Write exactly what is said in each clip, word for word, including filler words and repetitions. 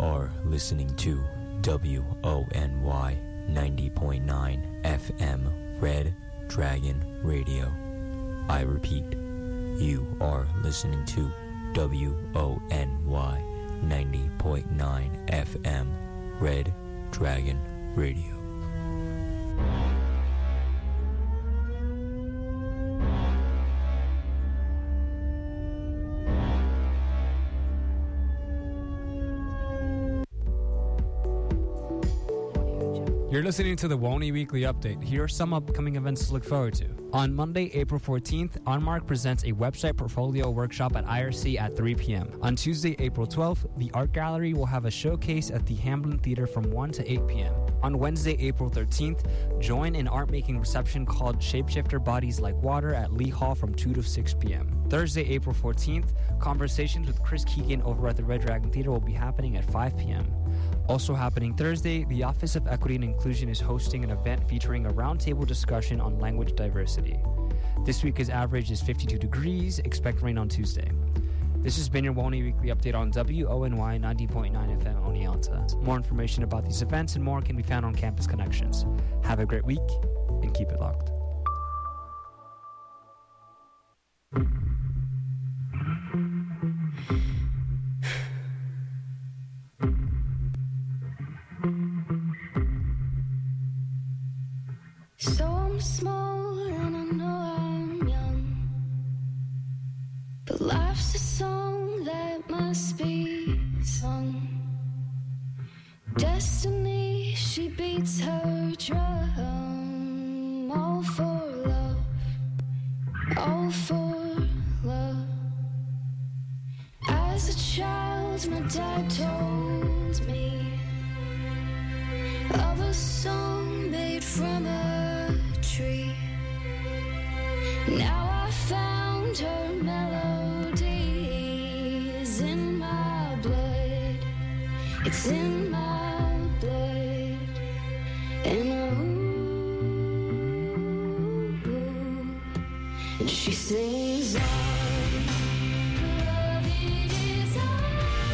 are listening to W O N Y ninety point nine F M Red Dragon Radio. I repeat, you are listening to W O N Y ninety point nine F M Red Dragon Radio. You're listening to the WONY Weekly Update. Here are some upcoming events to look forward to. On Monday, April fourteenth, Onmark presents a website portfolio workshop at I R C at three p.m. On Tuesday, April twelfth, the Art Gallery will have a showcase at the Hamblin Theater from one to eight p.m. On Wednesday, April thirteenth, join an art-making reception called Shapeshifter Bodies Like Water at Lee Hall from two to six p.m. Thursday, April fourteenth, conversations with Chris Keegan over at the Red Dragon Theater will be happening at five p.m. Also happening Thursday, the Office of Equity and Inclusion is hosting an event featuring a roundtable discussion on language diversity. This week's average is fifty-two degrees. Expect rain on Tuesday. This has been your WONY Weekly Update on W O N Y ninety point nine F M Oneonta. More information about these events and more can be found on Campus Connections. Have a great week and keep it locked. So I'm small and I know I'm young, but life's a song that must be sung. Destiny, she beats her drum, all for love, all for love. As a child, my dad told me of a song made from a tree. Now I found her melodies in my blood. It's in my blood. And ooh, and she sings on. Love it is on.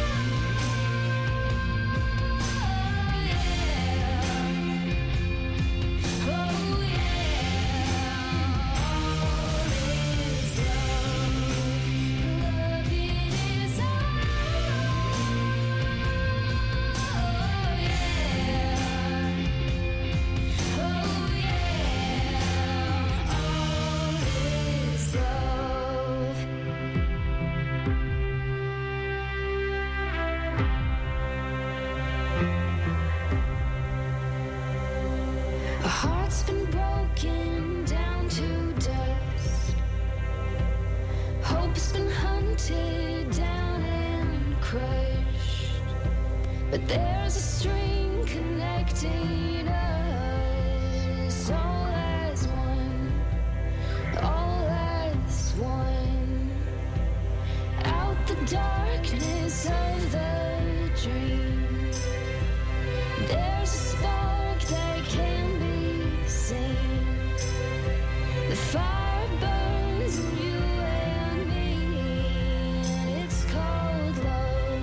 A heart's been broken down to dust. Hope's been hunted down and crushed. But there's a string connecting us, all as one, all as one. Out the darkness of the dream, there's a spark that can be seen. The fire burns in you and me, and it's called love.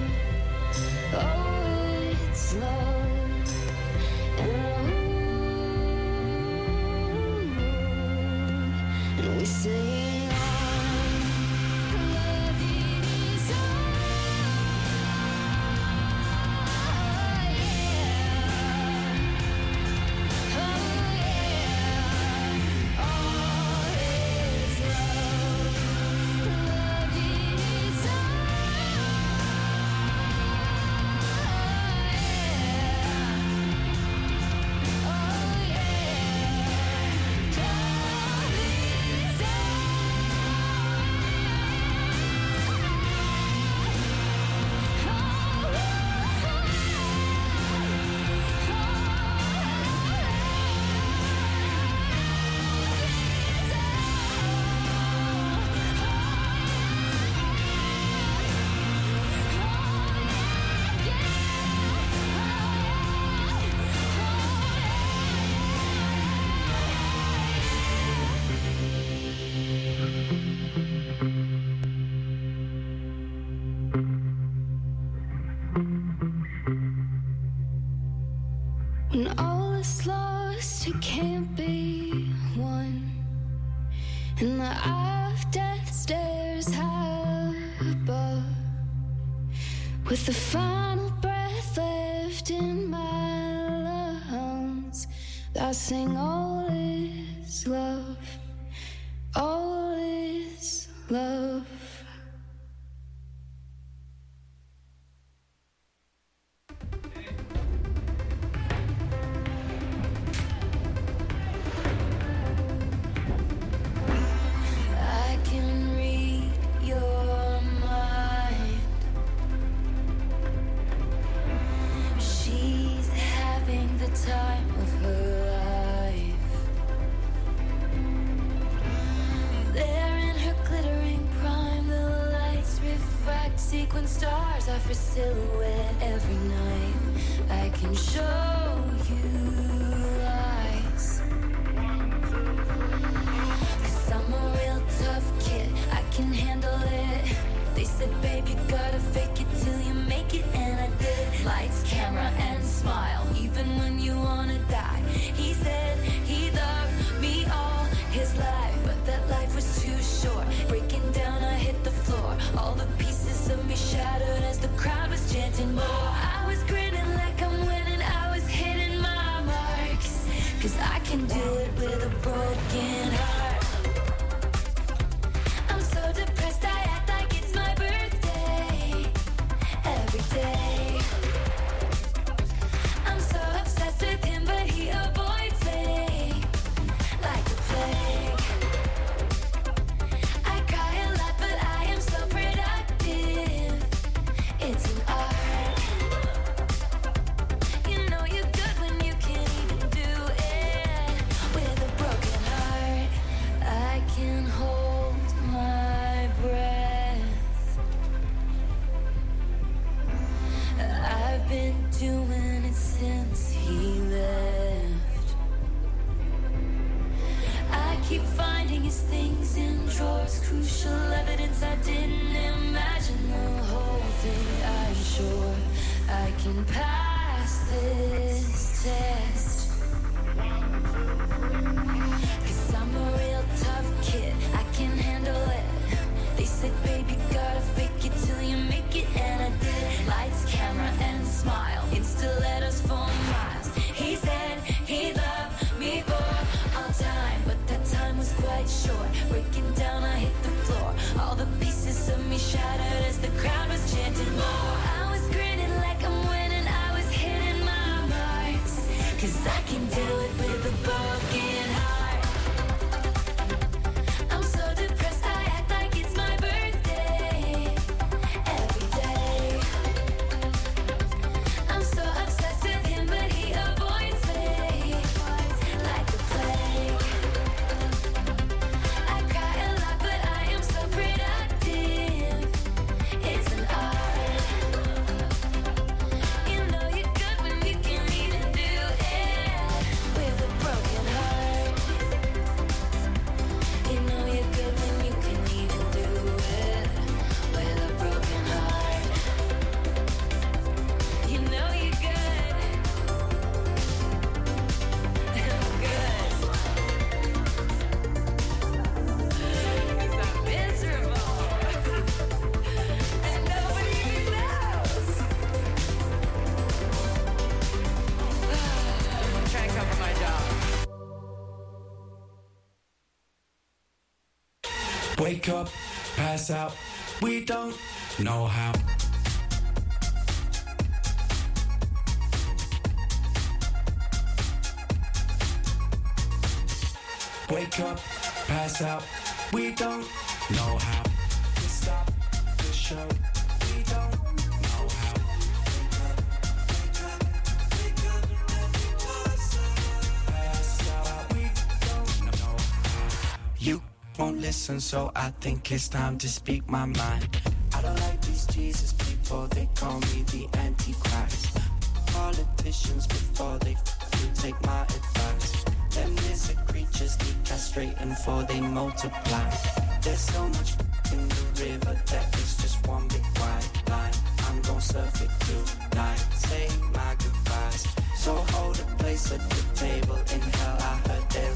Oh, it's love. And, ooh, and we sing on. Love it is on. Oh, be one. And the eye of death stares high above, with the final breath left in my lungs. I sing all is love, all is love. I can read your mind. She's having the time of her life. There in her glittering prime, the lights refract. Sequin stars offer silhouette every night. I can show you lies, 'cause I'm a real tough kid, I can handle it. They said, babe, you gotta fake it till you make it, and I did. Lights, camera, and smile, even when you wanna die. He said he loved me all his life, but that life was too short. Breaking down, I hit the floor. All the pieces of me shattered as the crowd was chanting more. I was grinning like I'm winning, I was hitting my marks, 'cause I can do it with a broken heart. I'm so depressed, I act like it's my birthday every day. I'm so obsessed with him, but he avoids me like the plague. I cry a lot, but I am so productive. It's an art. You know you're good when you can't even do it with a broken heart. I can hold my breath. I've been doing it since he left. I keep finding his things in drawers, crucial evidence I didn't imagine. The whole thing, I'm sure I can pass this test, 'cause I'm a real tough kid, I can handle it. They said, baby, gotta fake it till you make it, and I did. Lights, camera, and smile, insta letters for miles. He said he loved me for all time, but that time was quite short. Breaking down, I hit the floor. All the pieces of me shattered as the crowd was chanting more. I was grinning like I'm winning, I was hitting my marks, 'cause I can do it with a broken heart. I'm so depressed, I act like it's my birthday every day. I'm so obsessed with him, but he avoids me like the plague. I cry a lot, but I am so productive. It's an art. You know you're good when you can't even do it with a broken heart. You know you're good when you can't even do it with a broken heart. You know you're good. I'm good. 'Cause I'm miserable. And nobody even knows. I'm trying to cover my job. Wake up, pass out, we don't know how. Wake up, pass out, we don't know how. We stop the show, we don't know how. Wake up, wake up, wake up, pass out, we don't know how. You won't listen, so I think it's time to speak my mind. I don't like these Jesus people, they call me the Antichrist. Politicians before they f***ing take my advice. Them lizard creatures need castrating for they multiply. There's so much f- in the river that it's just one big white line. I'm gon' surf it tonight, say my goodbyes. So hold a place at the table in hell, I heard there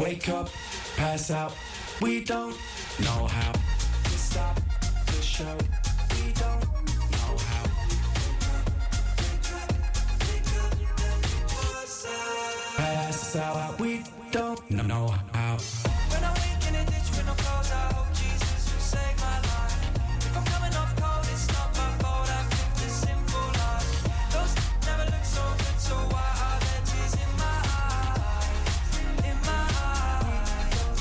Wake up, pass out. We don't know how to stop the show. We don't know how. Pass out. We don't know how. When I wake in a ditch with no clothes, I hope Jesus will save my life. If I'm coming off cold, it's not my fault. I've lived a sinful life. Those never look so good, so why are there tears in my eyes? In my eyes.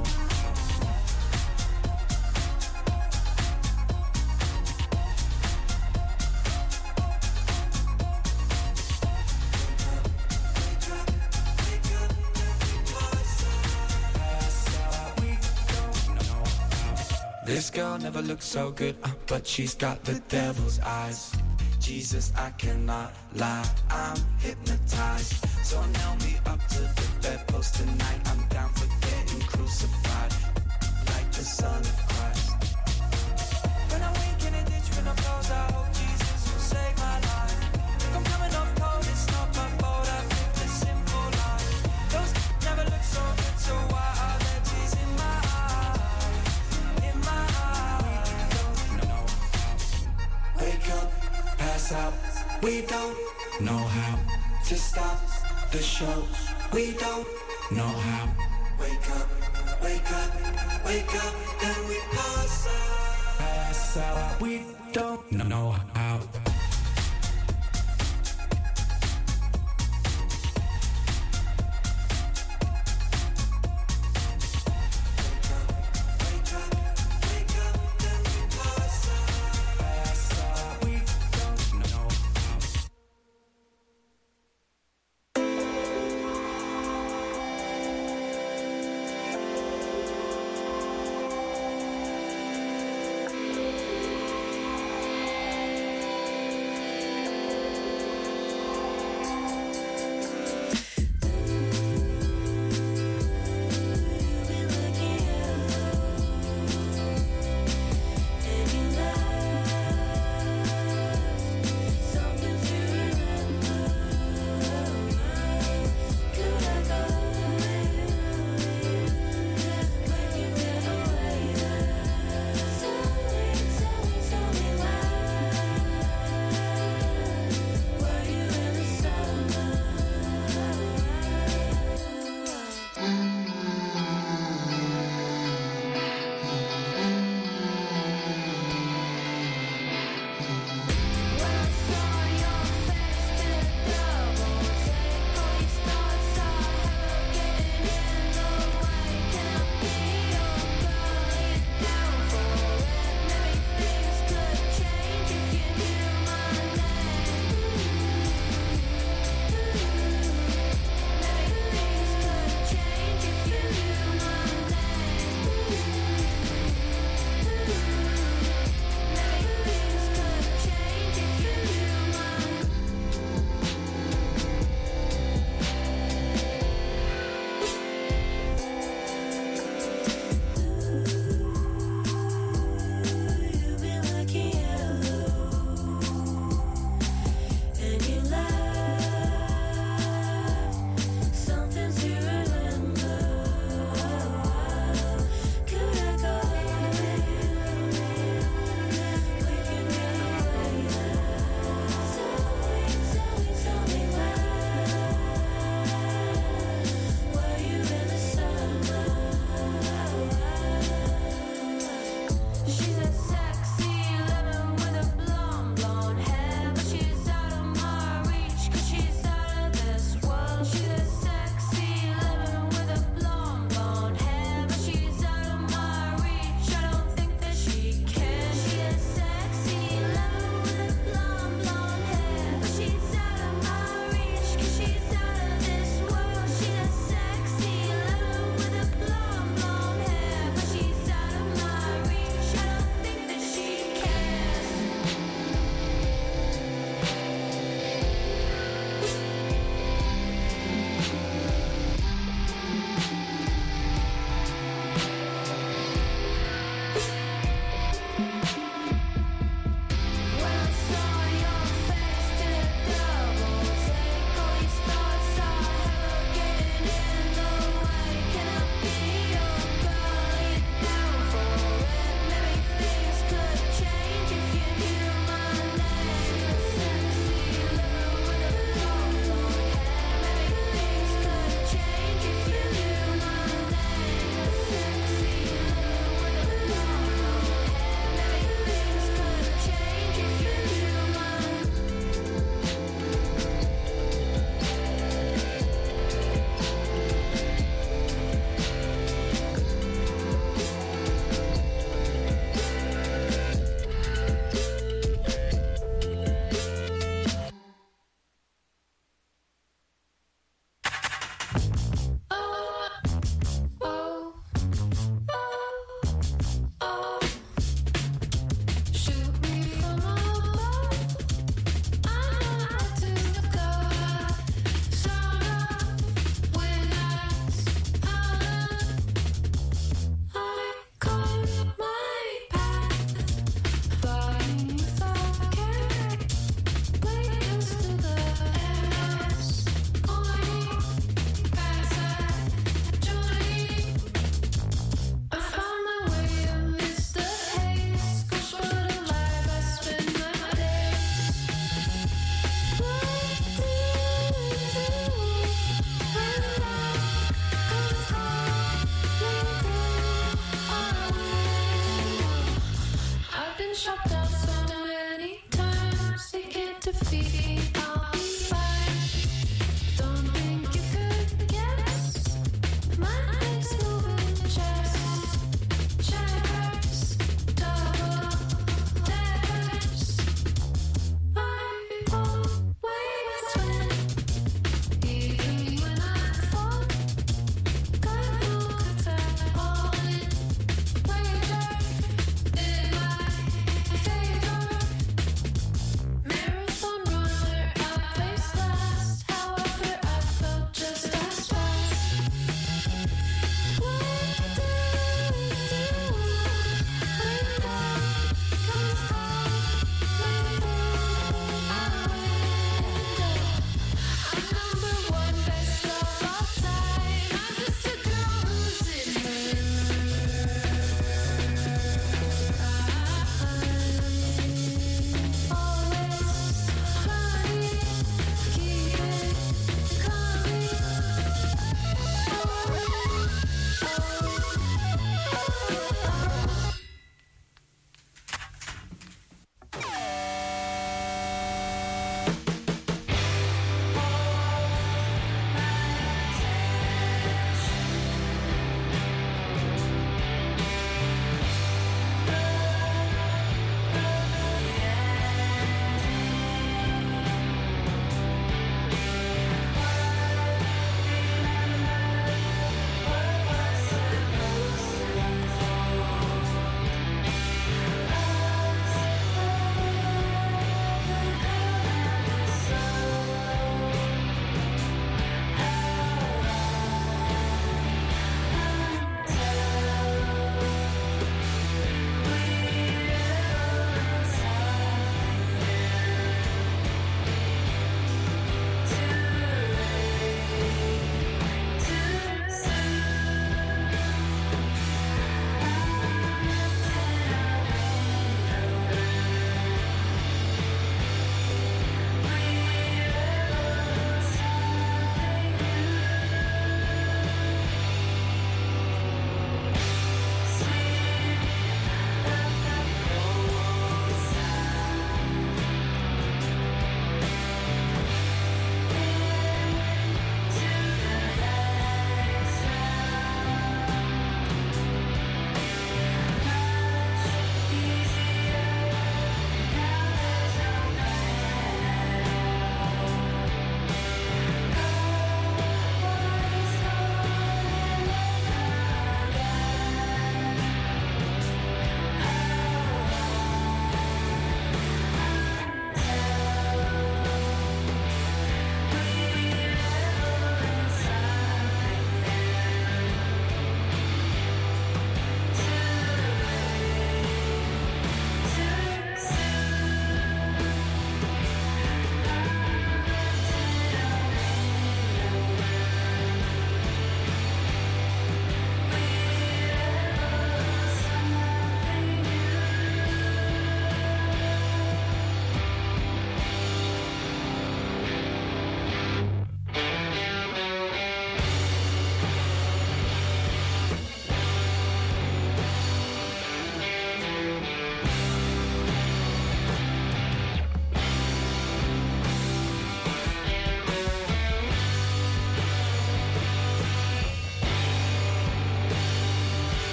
This girl never looks so good, uh, but she's got the devil's eyes. Jesus, I cannot lie, I'm hypnotized. So nail me up to the bedpost tonight. I'm down for getting crucified, like the Son of Christ. When I wake in a ditch with no clothes, I hope Jesus will save my life. If I'm coming off cold, it's not my fault. I've lived a sinful life. Those never look so good, so why are there tears in my eyes? In my eyes. Wake up, pass out. We don't know how to stop the show. We don't know how. Wake up, wake up, wake up, then we pass out. Pass out. We don't know how.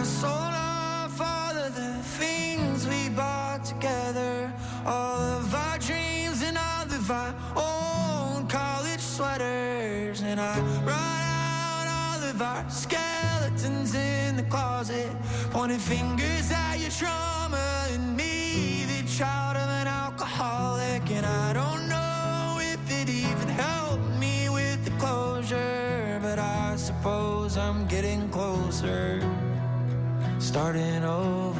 sold off all of the things we bought together, all of our dreams and all of our old college sweaters, and I brought out all of our skeletons in the closet, pointing fingers at your trauma and me, the child of an alcoholic. And I don't know if it even helped me with the closure, but I suppose I'm getting closer, starting over.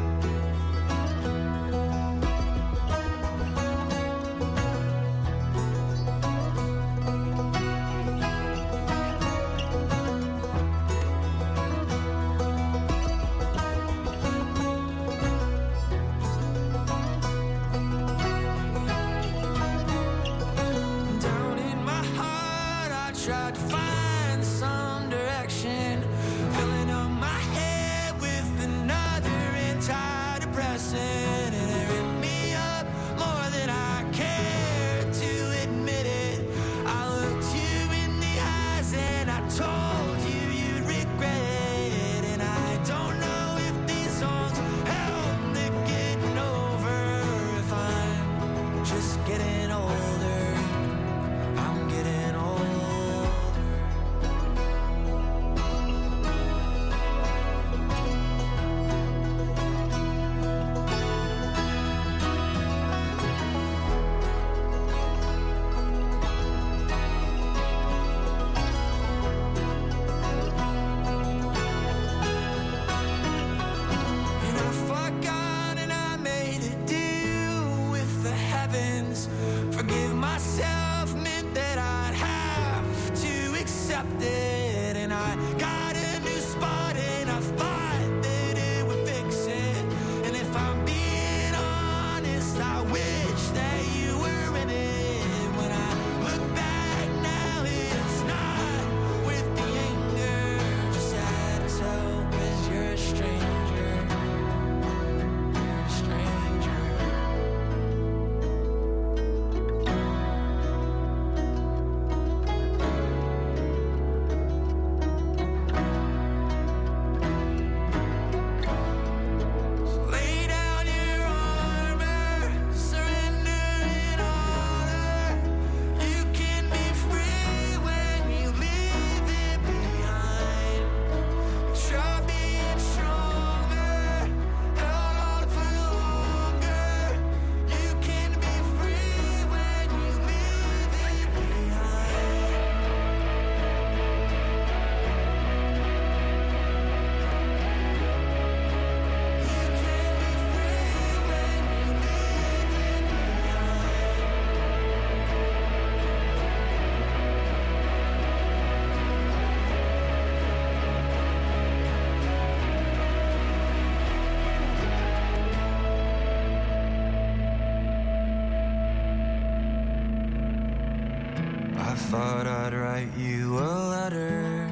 Thought I'd write you a letter.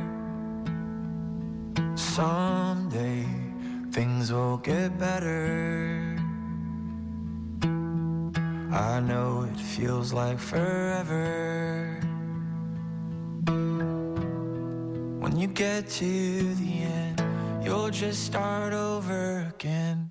Someday things will get better. I know it feels like forever. When you get to the end, you'll just start over again.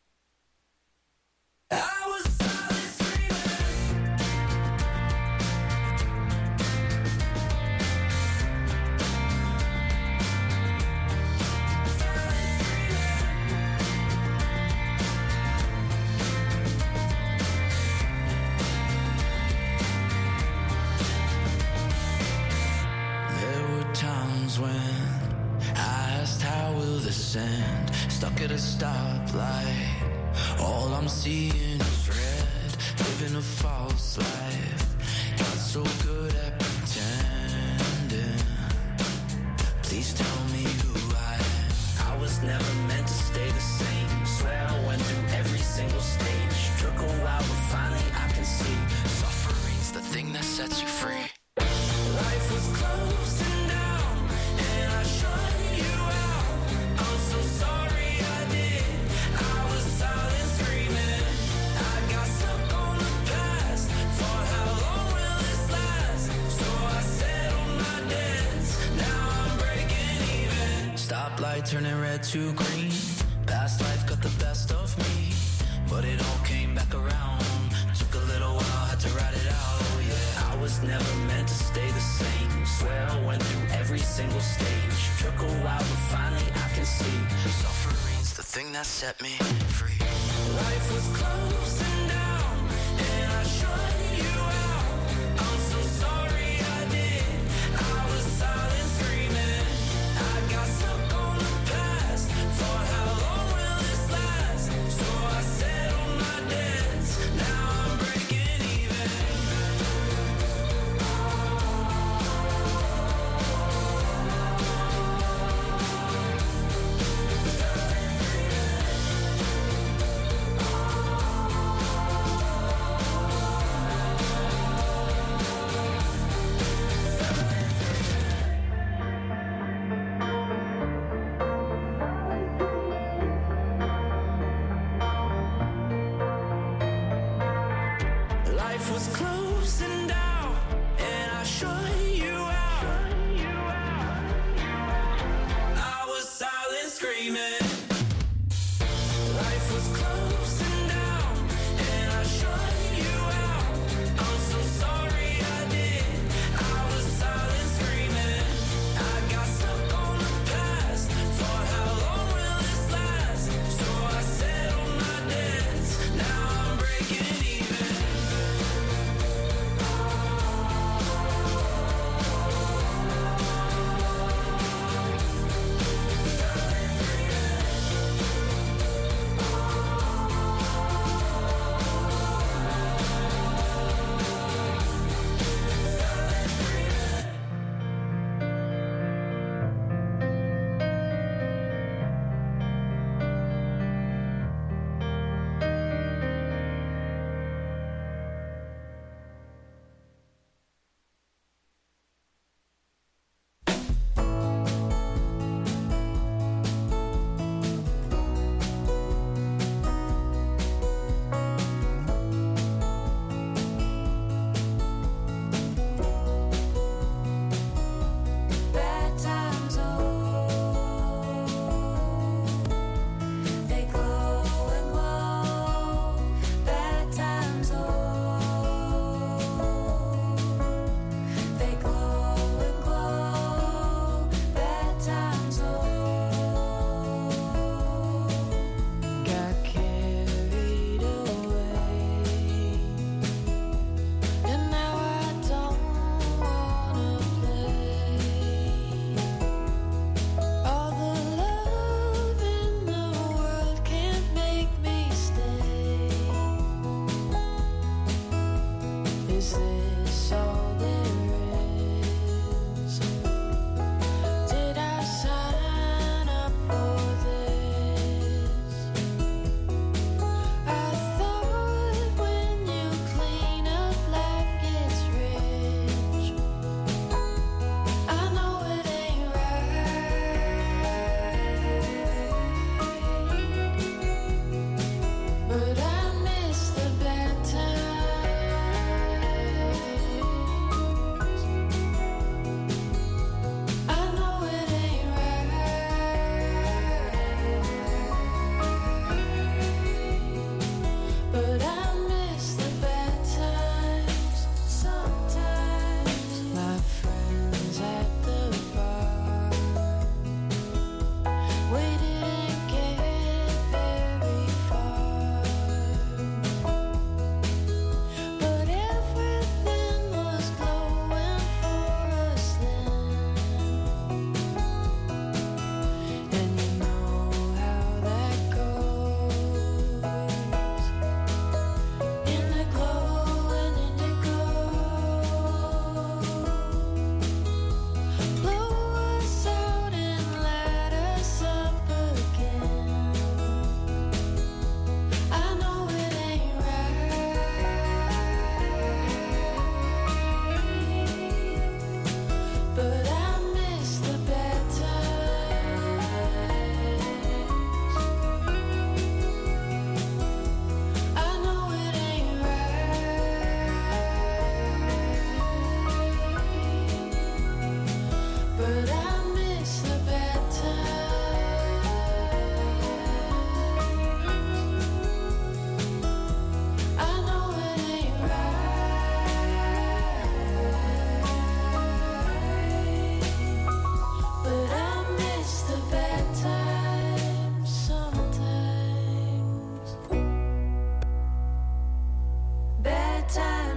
End, stuck at a stoplight. All I'm seeing is red. Living a false life. Got so good at pretending. Please tell me who I am. I was never meant to stay the same. Swear I went through every single stage. Took a while, but finally I can see suffering's the thing that sets you free. Life was closing down, and I shut you out. I'm so sorry I did. I was silent screaming. I got stuck on the past. For how long will this last? So I settled my debts. Now I'm breaking light turning red to green. Past life got the best of me, but it all came back around. Took a little while, had to ride it out, oh yeah. I was never meant to stay the same. Swear I went through every single stage. Took a while, but finally I can see suffering's the thing that set me free. Life was closing down, and I shut you out. I'm so sorry I did. I was silent screaming. I got stuck on the past. Thought how long will this last? So I settled my debts. Now I'm breaking even. Life was closing down, and I shut you out. I was silent screaming. Life was closing down, and I shut you out. I'm so sorry I did. I was silent screaming. I got stuck on the past. Thought how long will this last? So I settled my debts. Now I'm breaking even.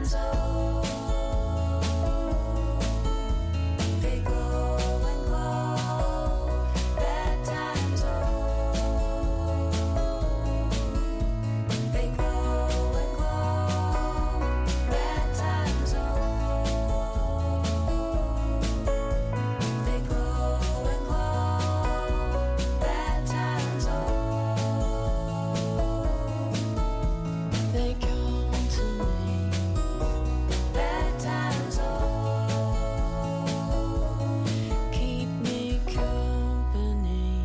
times, oh, they glow and glow. Bad times, oh, they glow and glow. Bad times, oh, they glow and glow. Bad times, oh, they come to me. Bad times, oh, keep me company.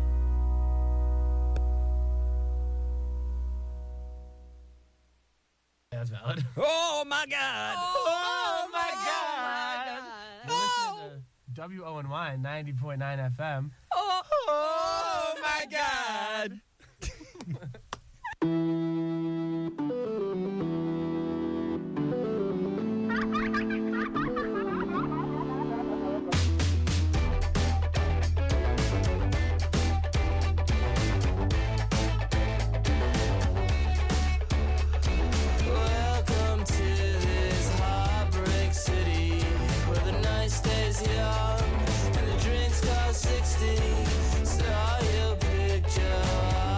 That's valid. Oh my God! Oh, my God! You're listening to W O N Y ninety point nine F M. Oh my God! Welcome to this heartbreak city where the night stays young and the drinks cost sixty. Saw your picture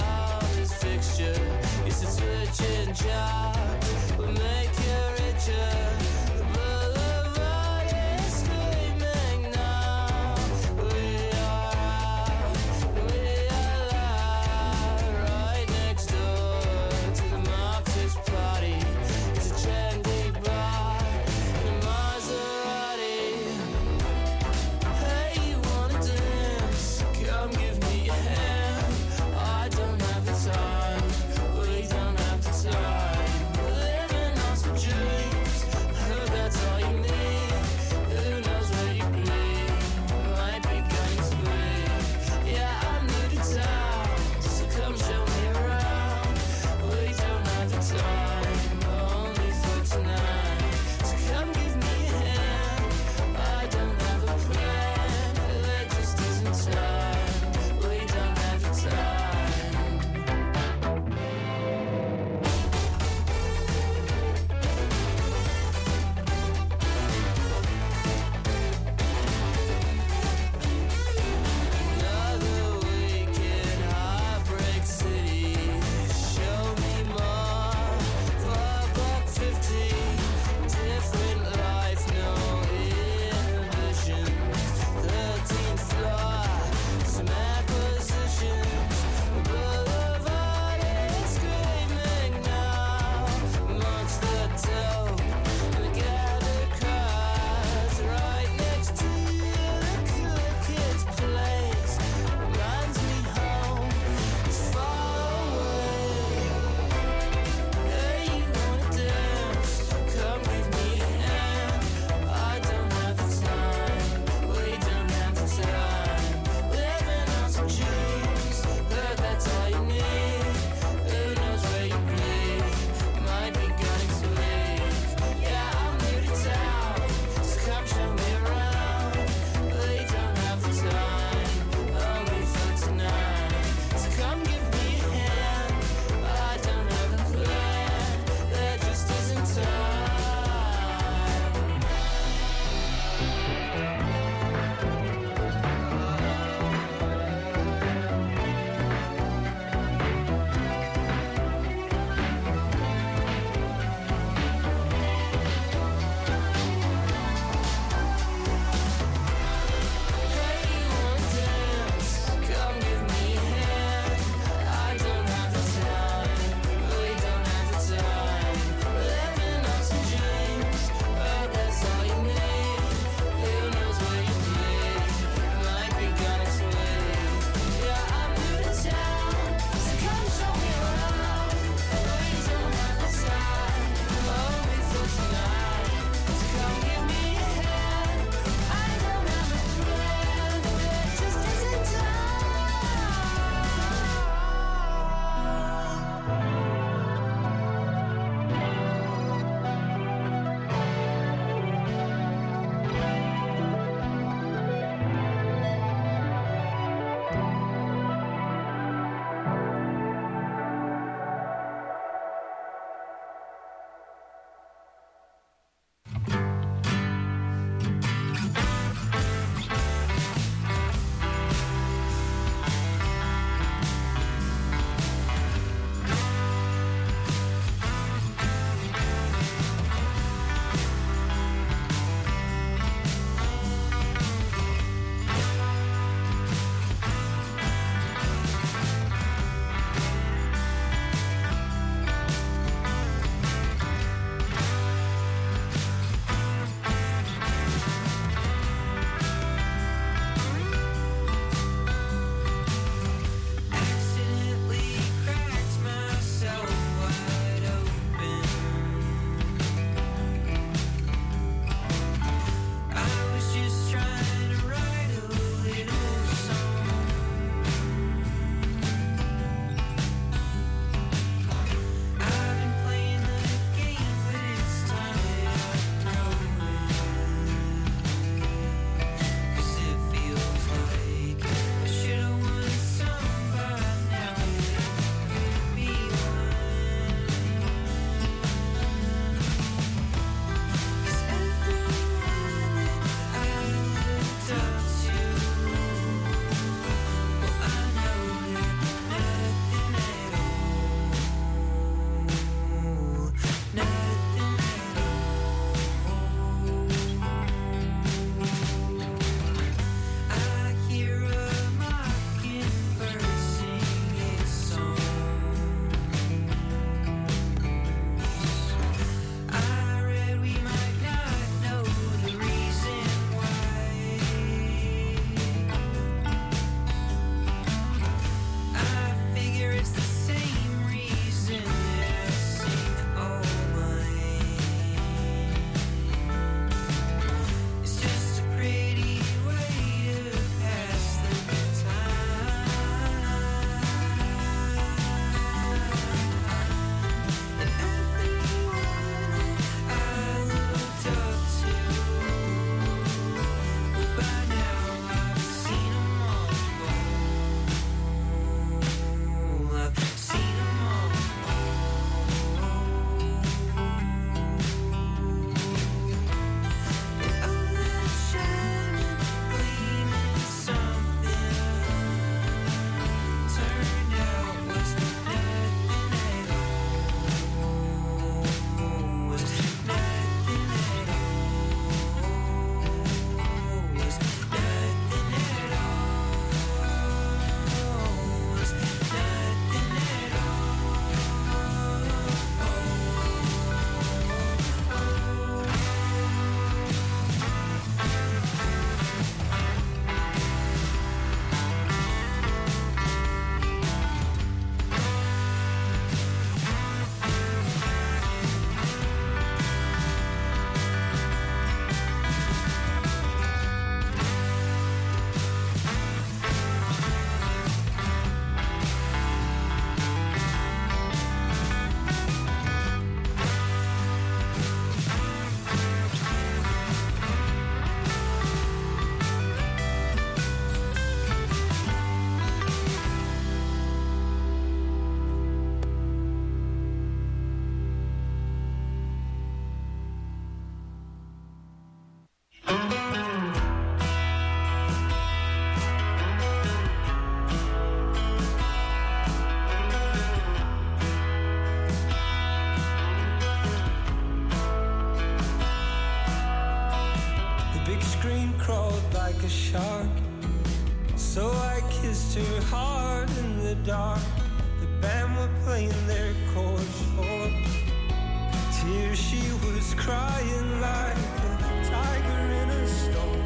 kissed her hard in the dark. The band were playing their chords for tears. She was crying like a tiger in a storm,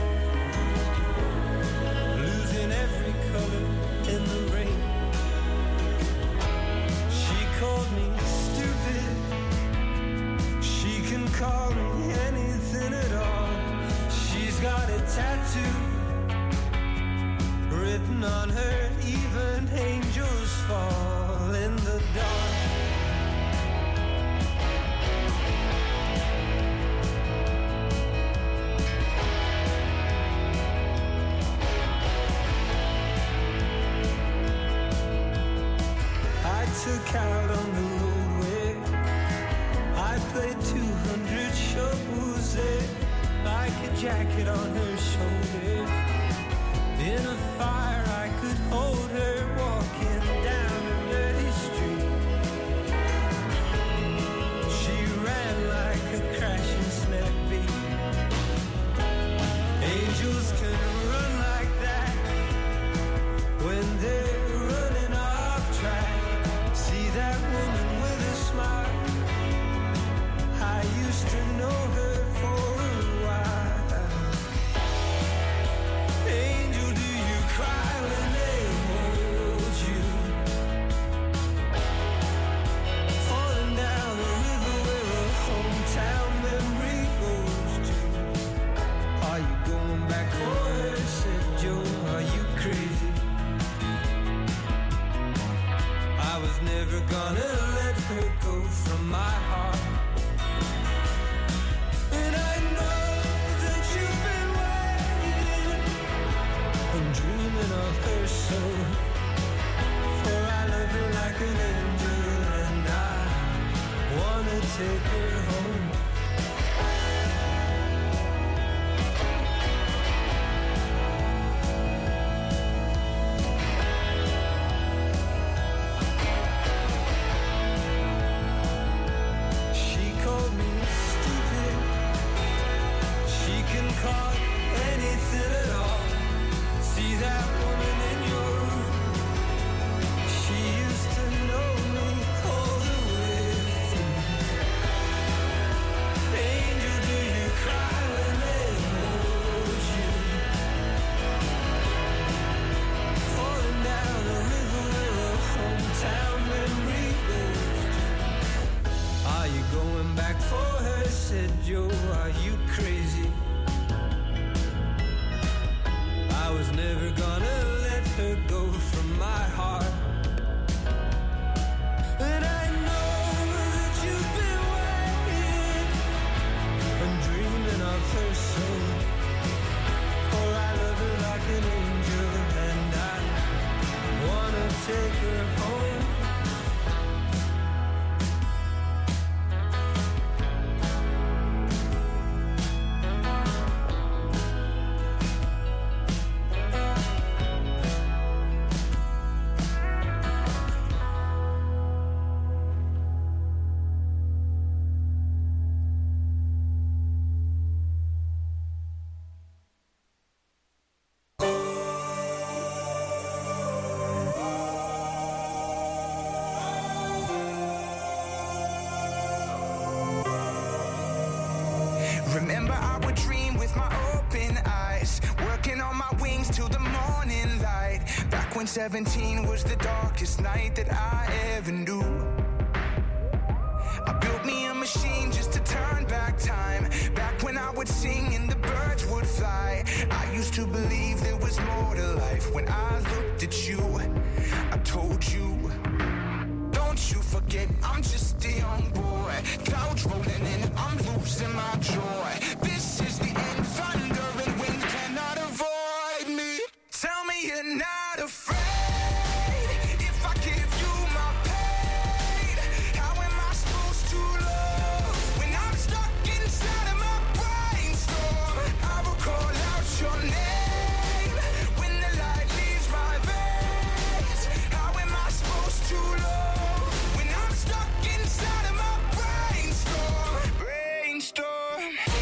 losing every color in the rain. She called me stupid. She can call me anything at all. She's got a tattoo written on her, even angels fall in the dark. I took out on the roadway. I played two hundred shows there, like a jacket on her shoulder. In a fire I could hold her, walking down a dirty street. She ran like a crashing snap beat. Angels can run like that when they're running off track. See that woman with a smile, I used to know her for a while. Angel, do you cry when they hold you? Falling down the river where a hometown memory goes to. Are you going back for her? Said Joe, are you crazy? I was never gonna let her go from my heart. And I know that you've been waiting. I'm dreaming of her so. For I love her like an angel, and I wanna take her home. She called me stupid. She can call anything at all. See that woman in your room? She used to know me all the way through. Angel, do you cry when they hold you? Falling down the river where a hometown memory goes to. Are you going back for her? Said Joe, are you crazy? I was never gonna let her go from my heart. And I know that you've been waiting. I'm dreaming of her so. For I love her like an angel, and I wanna take her home. Remember I would dream with my open eyes, working on my wings till the morning light. Back when seventeen was the darkest night that I ever knew. I built me a machine just to turn back time. Back when I would sing and the birds would fly. I used to believe there was more to life. When I looked at you, I told you, don't you forget, I'm just a young boy. Clouds rolling in, I'm losing my joy. This is the end, thunder and wind cannot avoid me. Tell me you're not afraid. If I give you my pain, how am I supposed to love when I'm stuck inside of my brainstorm? I will call out your name when the light leaves my veins. How am I supposed to love when I'm stuck inside of my brainstorm? Brainstorm.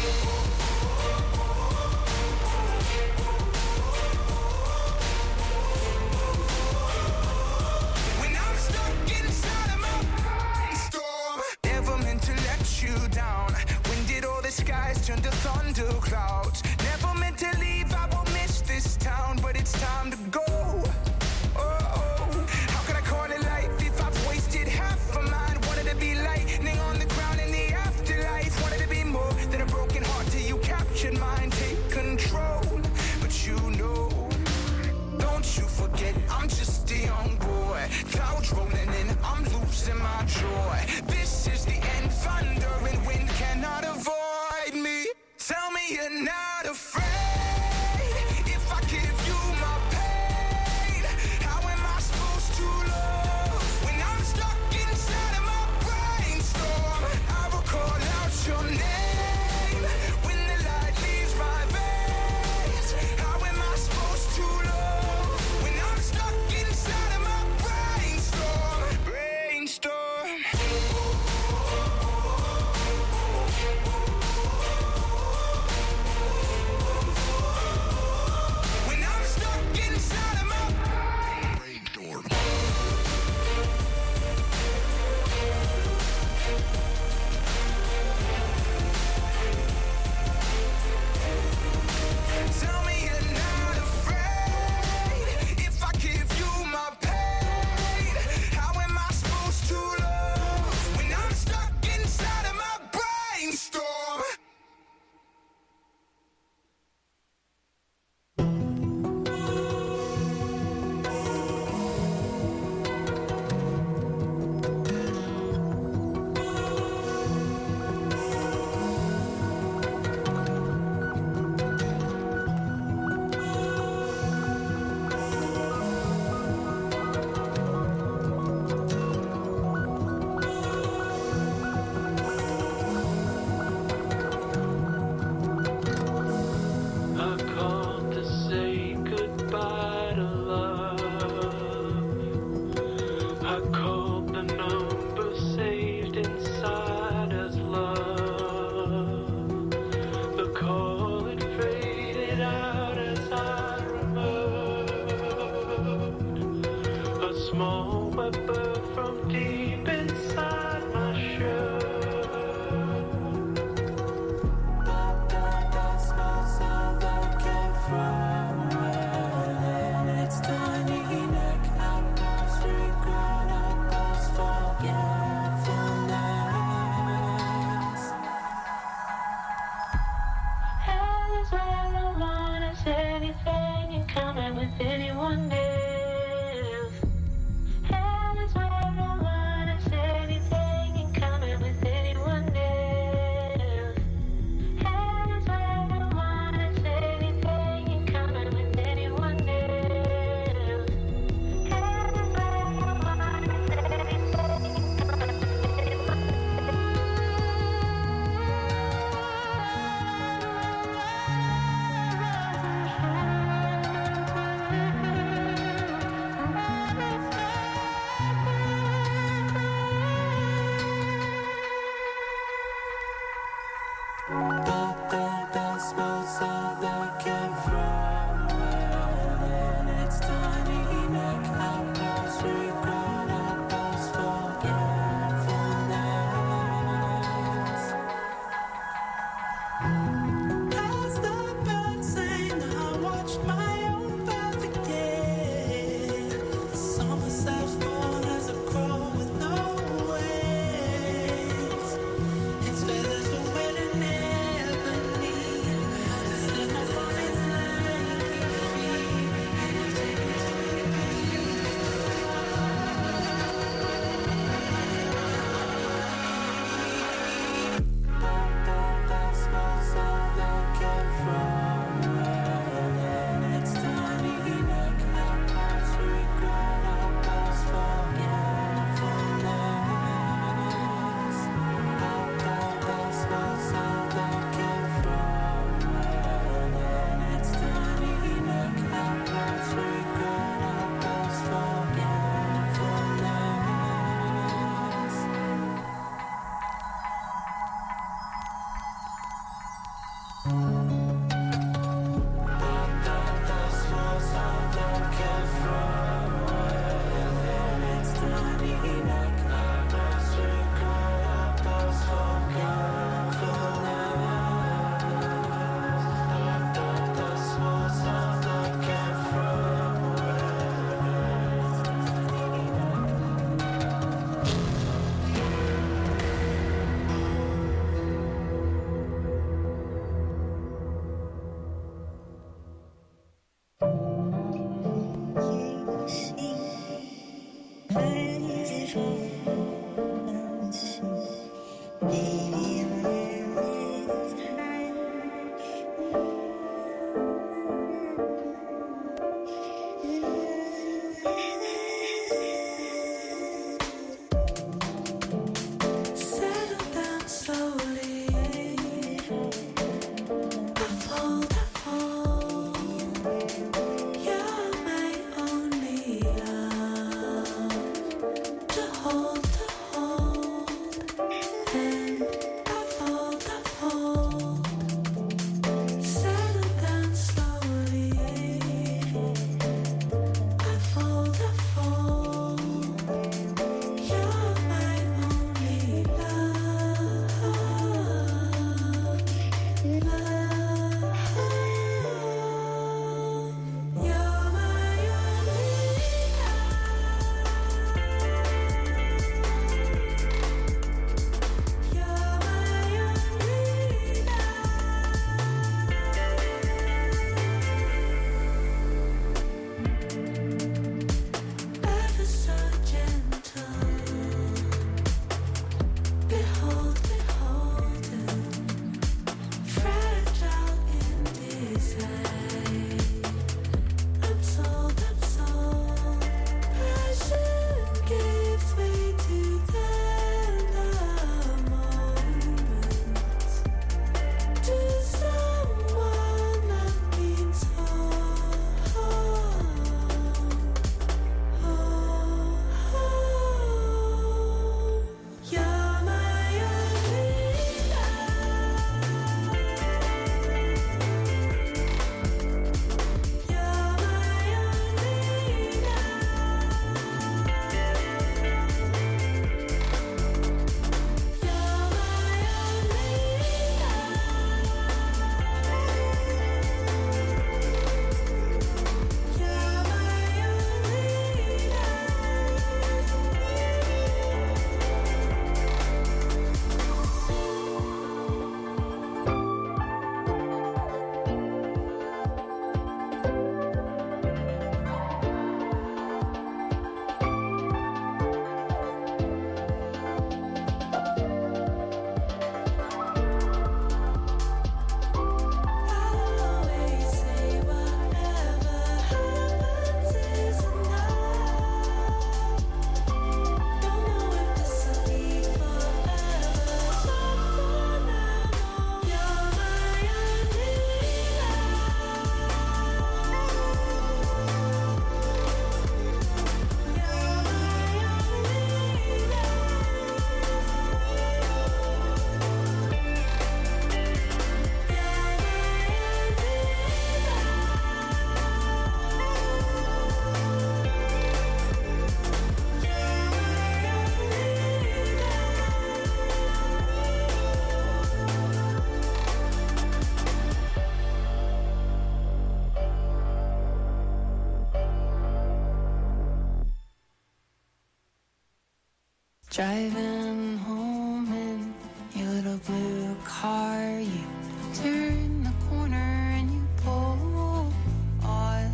Driving home in your little blue car, you turn the corner and you pull off.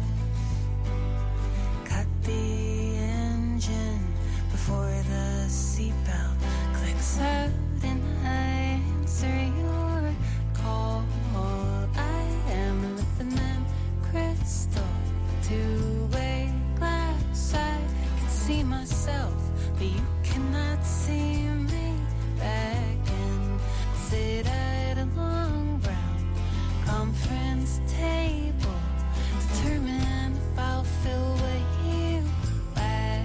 Cut the engine before the seatbelt clicks out and I answer your call. I am living in crystal, two-way glass. I can see myself, but you cannot see me. Back and sit at a long brown conference table, determine if I'll feel what you lack.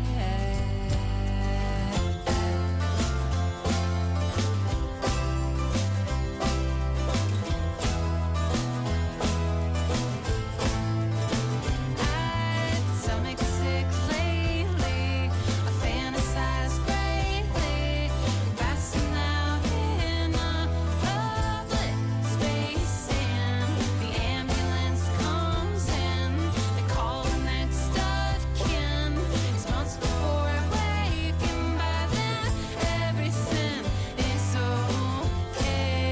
I'd stomach sick lately, I fantasize greatly, passing out in a public space, and the ambulance comes in. They call the next of kin. It's months before I wake, and by then everything is okay.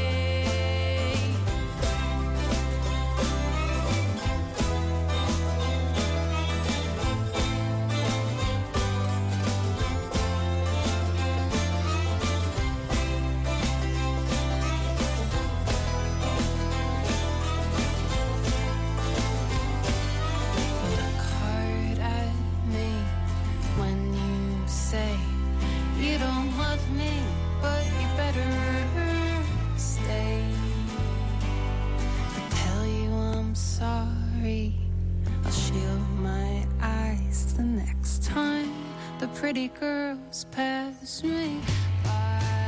Look hard at me when you say you don't love me, but you better stay. I tell you I'm sorry, I'll shield my eyes the next time the pretty girls pass me by.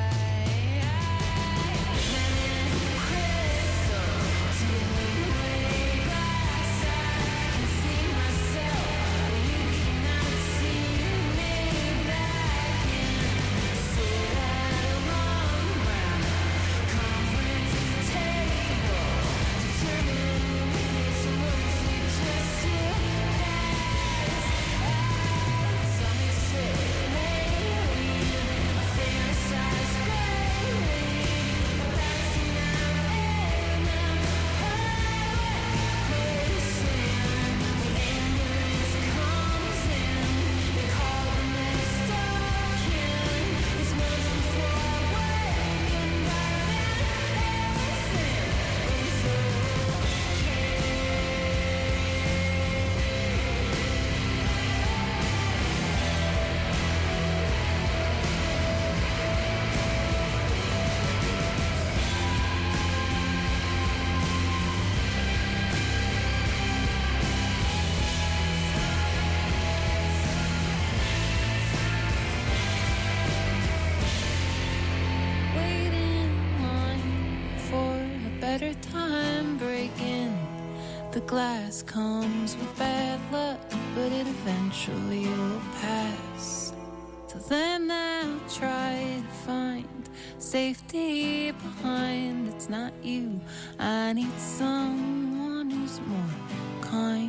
Waiting line for a better time, breaking the glass comes with bad luck, but it eventually will pass. Till then I'll try to find safety behind. It's not you, I need someone who's more kind.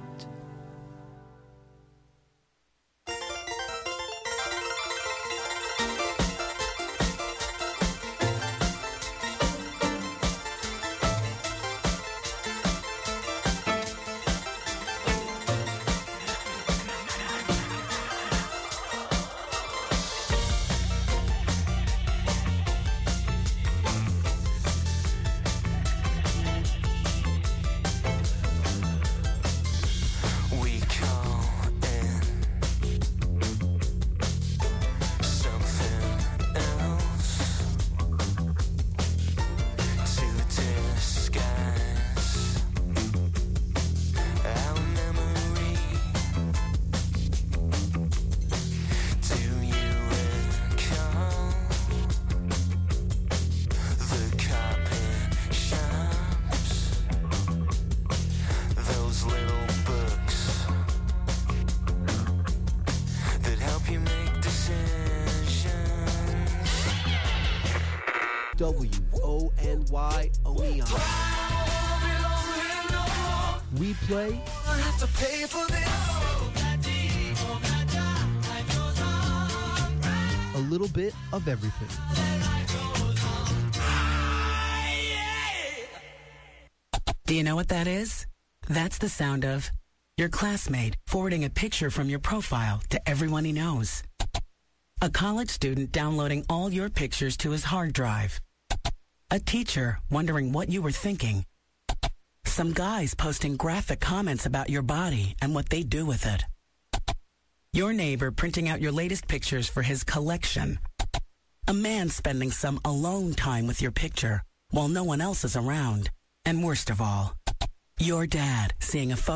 W O N Y Oneon. We play I have to pay for this. a little bit of everything. Do you know what that is? That's the sound of your classmate forwarding a picture from your profile to everyone he knows. A college student downloading all your pictures to his hard drive. A teacher wondering what you were thinking. Some guys posting graphic comments about your body and what they do with it. Your neighbor printing out your latest pictures for his collection. A man spending some alone time with your picture while no one else is around. And worst of all, your dad seeing a photo